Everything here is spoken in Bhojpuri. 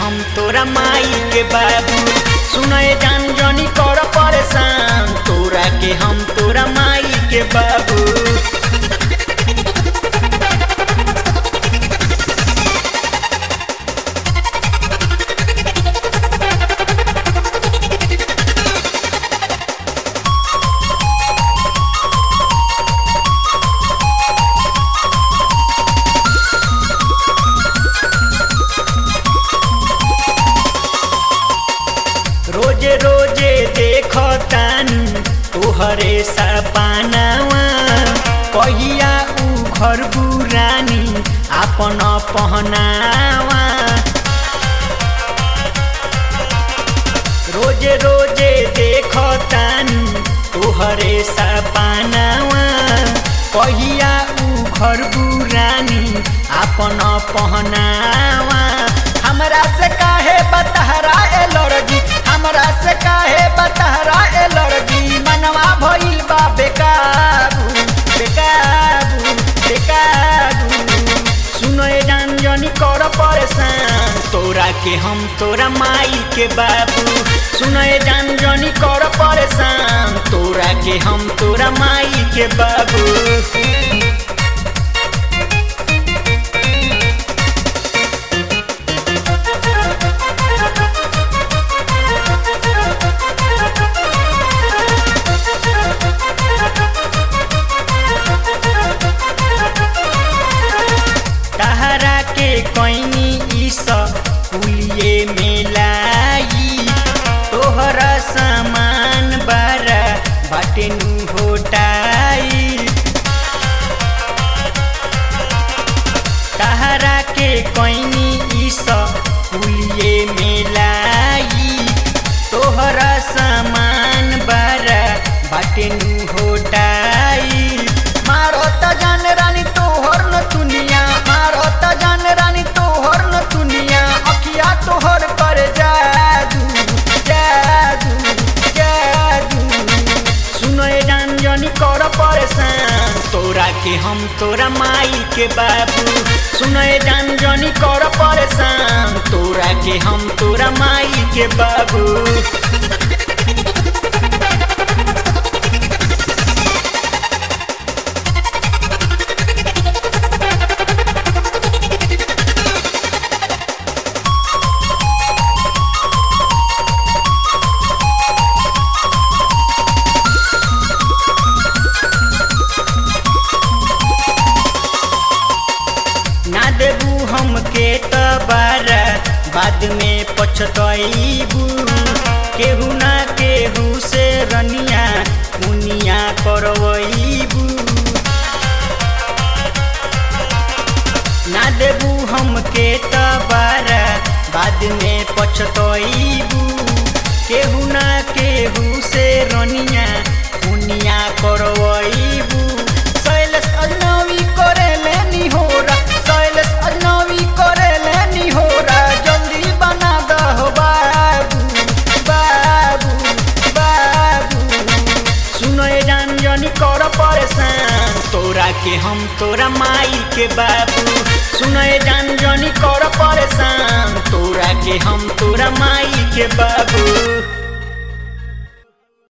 हम तोरा माई के बाबू। सुनए जान जनी कर परेशान, तोरा के हम तोरा माई के बाबू। रोजे रोजे देखो तानी तोहरे सपनावा, कहिया उ घर बुरानी आपन पहनावा। रोजे रोजे देखो तानी तोहरे सपनावा, कहिया उ घर बुरानी आपन पहनावा। हमरा से काहे बतहरा ए लड़गी, हमरा से काहे बतहरा ए लड़गी, मनवा भइल बा बेकाबू बेकाबू बेकाबू। सुनए जान जनी कर परेशान, तोरा के हम तोरा माई के बाबू। सुनए जान जनी कर परेशान, तोरा के हम तोरा माई के बाबू। कैनी इस पुलिये में लाई, तोहरा सामान बारा बाटे नु होटाई। तहरा के कैनी इस पुलिये में लाई, तोहरा सामान बारा बाटे नु होटाई। मारो त जान रानी तोहर न दुनिया, मारो त जान रानी तोहर न दुनिया, अखिया तोहर पर जादू जादू जादू। सुनए जान जनी कर परेशान, तोरा के हम तोरा माई के बाबू। सुनए जान जनी कर परेशान, तोरा के हम तोरा माई के बाबू। ना देबू हमके तबारा बाद में पछतईबू, केहू ना केहू से रनिया मुनिया करवईबू। ना देबू हमके तबारा बाद में पछतईबू, केहू ना केहू से रनिया मुनिया करवईबू। शैलेश अजनबी करे लेनी होरा, शैलेश अजनबी करे लेनी होरा, जल्दी बना दहो बाबू बाबू बाबू। सुनए जान जनी कर परेशान, तोरा के हम तोरा माई के बाबू। सुनए जान जनी कर परेशान, तोरा के हम तोरा माई के बाबू।